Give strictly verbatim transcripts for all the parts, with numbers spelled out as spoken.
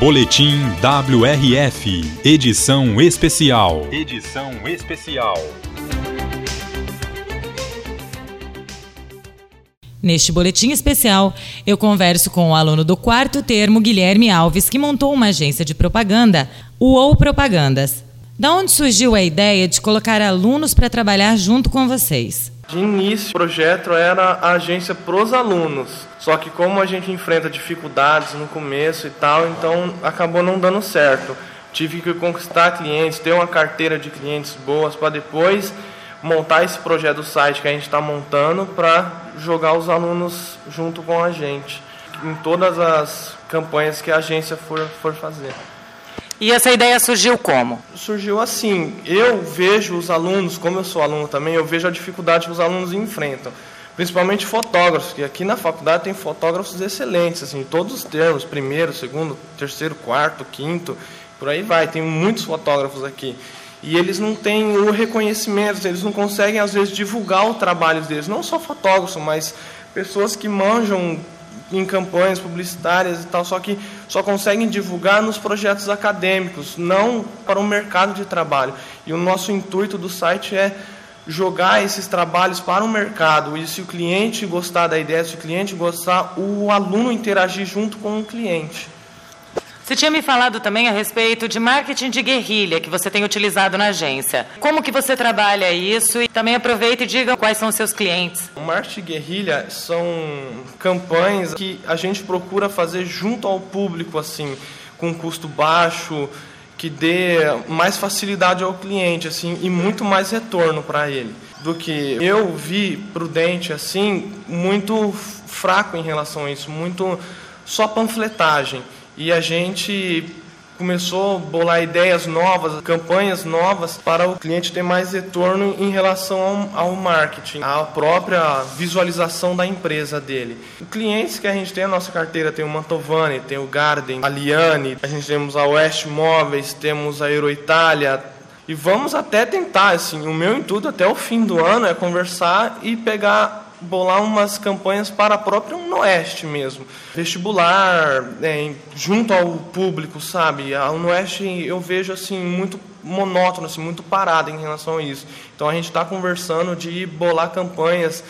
Boletim W R F, edição especial. Edição especial. Neste boletim especial, eu converso com o aluno do quarto termo, Guilherme Alves, que montou uma agência de propaganda, o Ou Propagandas. Da onde surgiu a ideia de colocar alunos para trabalhar junto com vocês? De início, o projeto era a agência para os alunos, só que como a gente enfrenta dificuldades no começo e tal, então acabou não dando certo. Tive que conquistar clientes, ter uma carteira de clientes boas para depois montar esse projeto do site que a gente está montando para jogar os alunos junto com a gente, em todas as campanhas que a agência for, for fazer. E essa ideia surgiu como? Surgiu assim, eu vejo os alunos, como eu sou aluno também, eu vejo a dificuldade que os alunos enfrentam, principalmente fotógrafos, que aqui na faculdade tem fotógrafos excelentes, assim, todos os termos, primeiro, segundo, terceiro, quarto, quinto, por aí vai, tem muitos fotógrafos aqui. E eles não têm o reconhecimento, eles não conseguem, às vezes, divulgar o trabalho deles, não só fotógrafos, mas pessoas que manjam em campanhas publicitárias e tal, só que só conseguem divulgar nos projetos acadêmicos, não para o mercado de trabalho. E o nosso intuito do site é jogar esses trabalhos para o mercado, e se o cliente gostar da ideia, se o cliente gostar, o aluno interagir junto com o cliente. Você tinha me falado também a respeito de marketing de guerrilha que você tem utilizado na agência. Como que você trabalha isso? E também aproveita e diga quais são os seus clientes. O marketing de guerrilha são campanhas que a gente procura fazer junto ao público, assim, com custo baixo, que dê mais facilidade ao cliente, assim, e muito mais retorno para ele. Do que eu vi Prudente, assim, muito fraco em relação a isso, muito só panfletagem. E a gente começou a bolar ideias novas, campanhas novas para o cliente ter mais retorno em relação ao, ao marketing, à própria visualização da empresa dele. Os clientes que a gente tem na nossa carteira tem o Mantovani, tem o Garden, a Liane, a gente temos a West Móveis, temos a Euroitália. E vamos até tentar, assim, o meu intuito até o fim do ano é conversar e pegar... bolar umas campanhas para a própria Unoeste mesmo, vestibular, é, junto ao público, sabe? A Unoeste eu vejo assim muito monótono, assim, muito parada em relação a isso. Então a gente está conversando de bolar campanhas,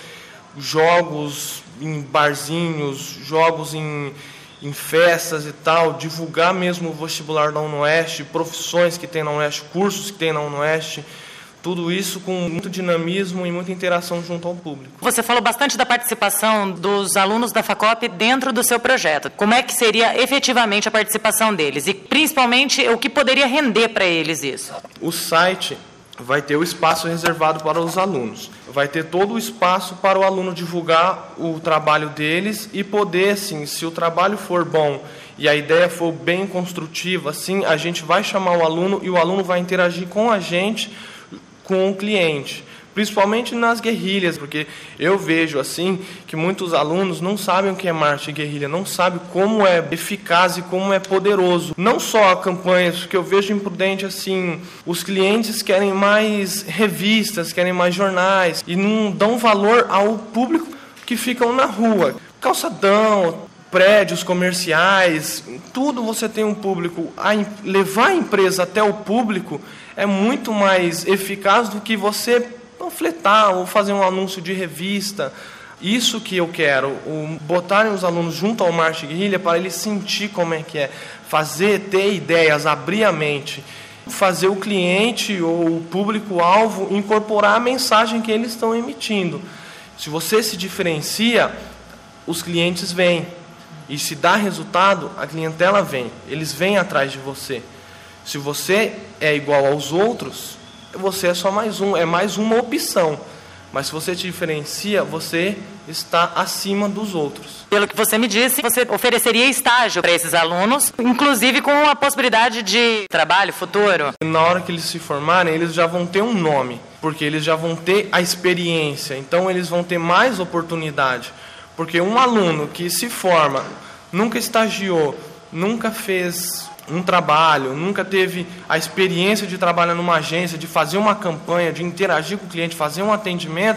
jogos em barzinhos, jogos em, em festas e tal, divulgar mesmo o vestibular da Unoeste, profissões que tem na Unoeste, cursos que tem na Unoeste. Tudo isso com muito dinamismo e muita interação junto ao público. Você falou bastante da participação dos alunos da FACOP dentro do seu projeto. Como é que seria efetivamente a participação deles? E, principalmente, o que poderia render para eles isso? O site vai ter o espaço reservado para os alunos. Vai ter todo o espaço para o aluno divulgar o trabalho deles e poder, assim, se o trabalho for bom e a ideia for bem construtiva, assim, a gente vai chamar o aluno e o aluno vai interagir com a gente, com o cliente, principalmente nas guerrilhas, porque eu vejo assim que muitos alunos não sabem o que é marketing guerrilha, não sabem como é eficaz e como é poderoso. Não só a campanhas, que eu vejo em Prudente assim, os clientes querem mais revistas, querem mais jornais e não dão valor ao público que ficam na rua. Calçadão, prédios comerciais, tudo você tem um público. A, levar a empresa até o público é muito mais eficaz do que você panfletar ou fazer um anúncio de revista. Isso que eu quero, o, botarem os alunos junto ao marketing guerrilha para eles sentir como é que é, fazer, ter ideias, abrir a mente, fazer o cliente ou o público-alvo incorporar a mensagem que eles estão emitindo. Se você se diferencia, os clientes vêm. E se dá resultado, a clientela vem, eles vêm atrás de você. Se você é igual aos outros, você é só mais um, é mais uma opção. Mas se você te diferencia, você está acima dos outros. Pelo que você me disse, você ofereceria estágio para esses alunos, inclusive com a possibilidade de trabalho futuro. Na hora que eles se formarem, eles já vão ter um nome, porque eles já vão ter a experiência, então eles vão ter mais oportunidade. Porque um aluno que se forma, nunca estagiou, nunca fez um trabalho, nunca teve a experiência de trabalhar numa agência, de fazer uma campanha, de interagir com o cliente, fazer um atendimento,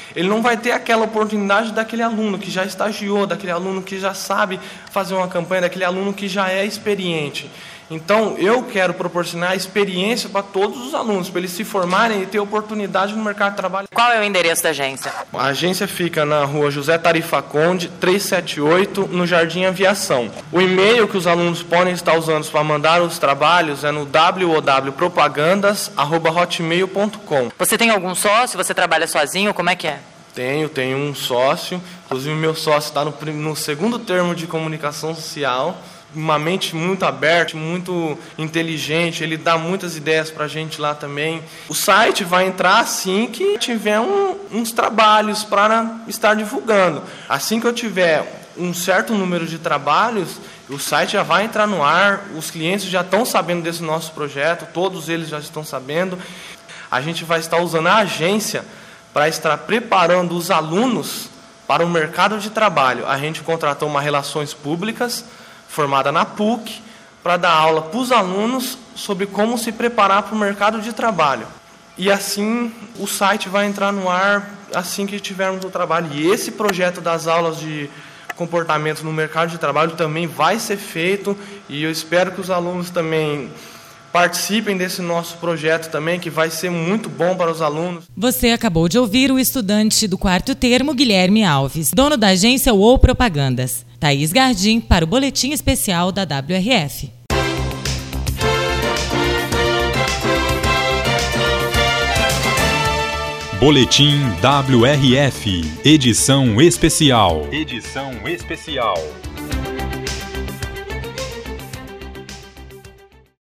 ele não vai ter aquela oportunidade daquele aluno que já estagiou, daquele aluno que já sabe fazer uma campanha, daquele aluno que já é experiente. Então, eu quero proporcionar experiência para todos os alunos, para eles se formarem e ter oportunidade no mercado de trabalho. Qual é o endereço da agência? A agência fica na rua José Tarifa Conde, trezentos e setenta e oito, no Jardim Aviação. O e-mail que os alunos podem estar usando para mandar os trabalhos é no w w w ponto propagandas arroba hotmail ponto com. Você tem algum sócio? Você trabalha sozinho? Como é que é? Tenho, tenho um sócio. Inclusive, meu sócio está no, no segundo termo de comunicação social. Uma mente muito aberta, muito inteligente, ele dá muitas ideias para a gente lá também. O site vai entrar assim que tiver um, uns trabalhos para estar divulgando. Assim que eu tiver um certo número de trabalhos, o site já vai entrar no ar, os clientes já estão sabendo desse nosso projeto, todos eles já estão sabendo. A gente vai estar usando a agência para estar preparando os alunos para o mercado de trabalho. A gente contratou uma Relações Públicas, formada na P U C, para dar aula para os alunos sobre como se preparar para o mercado de trabalho. E assim o site vai entrar no ar assim que tivermos o trabalho. E esse projeto das aulas de comportamento no mercado de trabalho também vai ser feito, e eu espero que os alunos também participem desse nosso projeto também, que vai ser muito bom para os alunos. Você acabou de ouvir o estudante do quarto termo, Guilherme Alves, dono da agência U O L Propagandas. Thaís Gardim, para o Boletim Especial da W R F. Boletim W R F, edição especial. Edição especial.